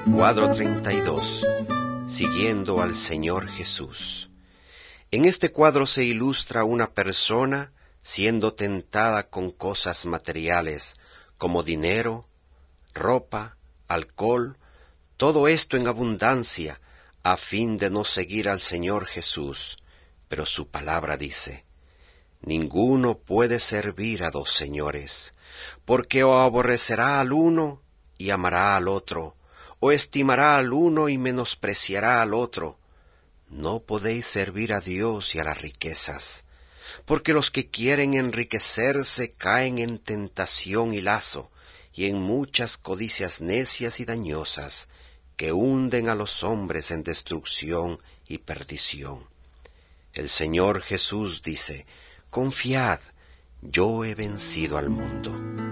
Cuadro 32. Siguiendo al Señor Jesús. En este cuadro se ilustra una persona siendo tentada con cosas materiales como dinero, ropa, alcohol, todo esto en abundancia, a fin de no seguir al Señor Jesús. Pero su palabra dice: ninguno puede servir a dos señores, porque o aborrecerá al uno y amará al otro, o estimará al uno y menospreciará al otro. No podéis servir a Dios y a las riquezas, porque los que quieren enriquecerse caen en tentación y lazo, y en muchas codicias necias y dañosas, que hunden a los hombres en destrucción y perdición. El Señor Jesús dice: confiad, yo he vencido al mundo.